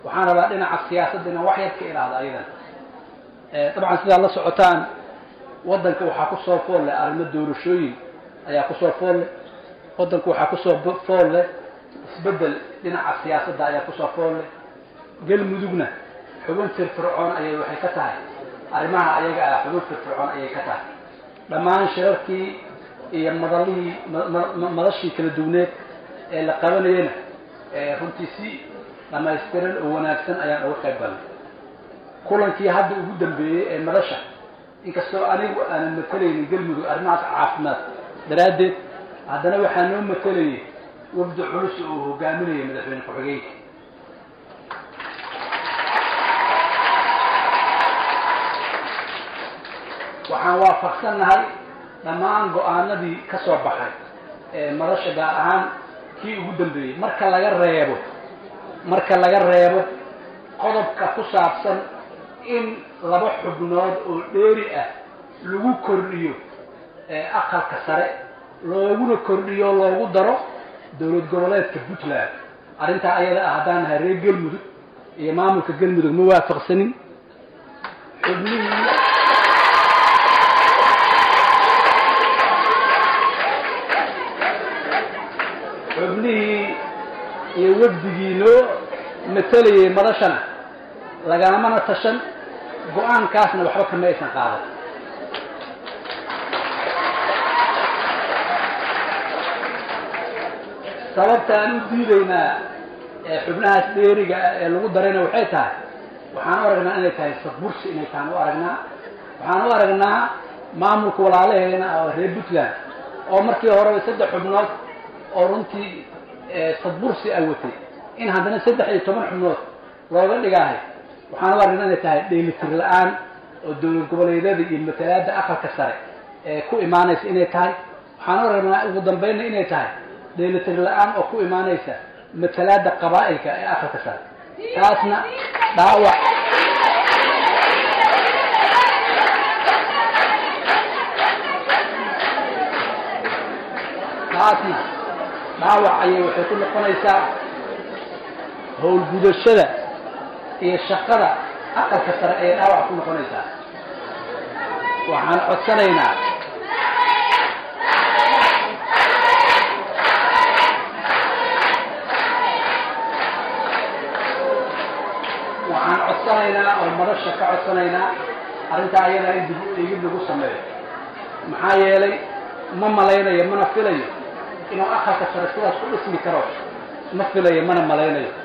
وحنا بعدين على السياسة دنا واحد كإلى أيضا طبعا سيدا الله سعتان ودنك وحاكو صوفول لأرمى الدورشوي أياكو صوفول ودنك وحاكو صوفول بدل دنا على السياسة دا أياكو صوفول قل مدوغنا حبون في الفرعون أي وحي كتاي أرماها أياك على حبون في الفرعون أي كتاي لما انشركي مضلي مضشي كالدونات اللي قبلينا runtiisi lama istiran oo wanaagsan ayaan uga qayb galay kulankii hadda ugu dambeeyay ee madasha inkastoo anigu aan matalaynin galmudug arrimaha caafimaad daraadeed haddana waxaan noo matalayay wafdi culus oo hogaaminaya madaxweyne ku-xigeenka waxaan waafaqsanahay dhammaan go'aanadii ka soo baxay ee madasha gaar ahaan kii ugu dambeeyay marka laga reebo qodobka ku saabsan in laba xubnood oo dheeri ah lagu kordhiyo aqalka sare looguna kordhiyo loogu daro dawlad goboleedka Puntland arinta ayada ah hadaan reer galmudug iyo maamulka galmudug ma waafaqsanin xubnihii iyo wafdigii loo matalayay madashana lagamana tashan go'aankaasna waxba kama aysan qaadan sababta aan u diidaynaa xubnahaas dheeriga ee lagu darayna waxay tahay waxaan u aragnaa inay tahay sabursi inay tahay waxaan u aragnaa maamulka walaalaheena oo reer Puntland oo markii hore 3 xubnood oo runtii sabursi ay watay in haddana 13 xubnood looga dhigahay waxaan u aragnaa inay tahay dheelitir la'aan oo dawlad goboleedyada iyo matalaadda aqalka sare ee ku imaanaysa inay tahay waxaan u aragnaa ugu dambeynna inay tahay dheelitir la'aan oo ku imaanaysa matalaadda qabaa'ilka ee aqalka sare taasna dhaawac ayay waxay ku noqonaysaa howlgudashada iyo shaqada aqalka sare ee dhaawac ku noqonaysaa waxaan codsanaynaa oo madasha ka codsanaynaa arrintaa ayada in dib u eegid lagu sameeyo maxaa yeelay ma malaynayo mana filayo inuu aqalka sare sidaas ku dhismi karo ma filayo mana malaynayo